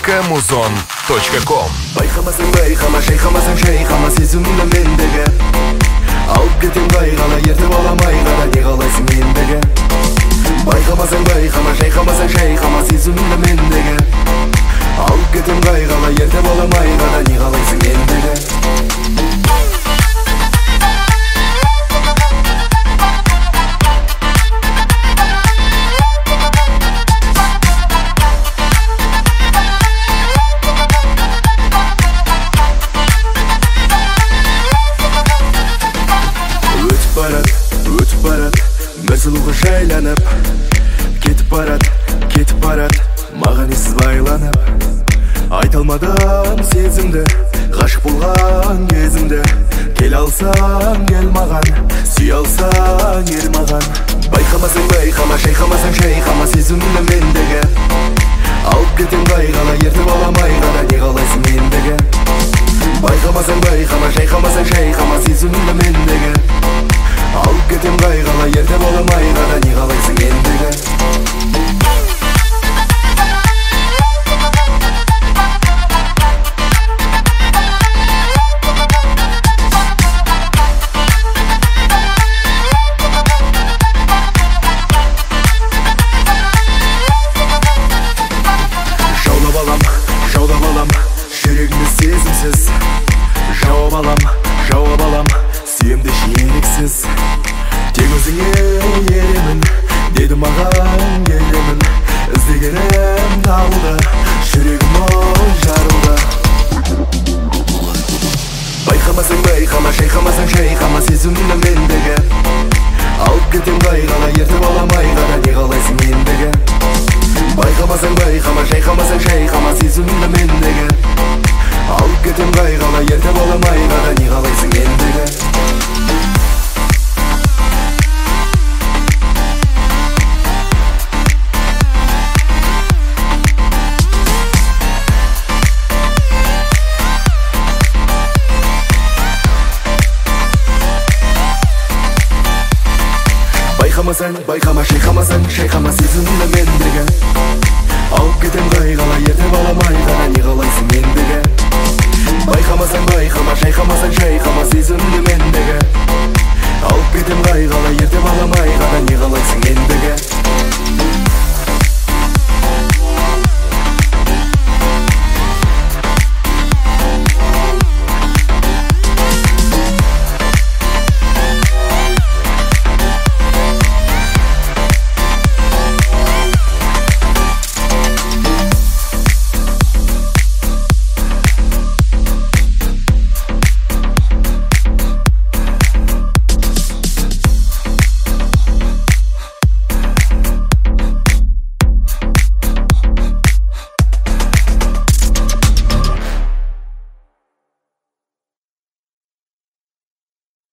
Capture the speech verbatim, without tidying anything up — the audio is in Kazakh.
точка музон точка ком. Байқамасаң байқама, шайқамасаң шайқама, сезімді мендегі. Алып кетем қайғана, ертіп аламай ғана, не қалайсың ендігі. Байқамасаң байқама, шайқамасаң шайқама, сезімді мендегі. Алып кетем қайғана, ертіп аламай ғана, не қалайсың ендігі. Өтіп барат, бір сұлуға жайланып, кетіп барат, кетіп барат, маған ессіз байланып. Айта алмадым сезімді, ғашық болған кезімді. Кел алсаң, кел маған, сүй алсаң, ер маған. Байқамасаң байқама, шайқамасаң шайқама, сезімді мендегі. Алып кетем қайғана, ертіп аламай ғана, не қалайсың ендігі. Байқамасаң байқама, шайқамасаң шайқама, сезімді мендегі. Алып кетем қайғана, ертіп аламай ғана, не қалайсың ендігі. Жаулап алам, жаулап алам, жүрегімді сезімсіз. Жауап алам, жауап алам, сүйемді шиелексіз. Тек өзіңе еремін, деді маған келемін. Іздегенім табылды, жүрегім ол жарылды. Байқамасаң байқама, шайқамасаң шайқама, сезімді мендегі. Алып кетем қайғана, ертіп аламай ғана, не қалайсың ендігі. Байқамасаң байқама, шайқамасаң шайқама, сезімді мендегі. Алып кетем қайғана, ертіп аламай ғана, не қалайсың ендігі. Байқамасаң, байқамасаң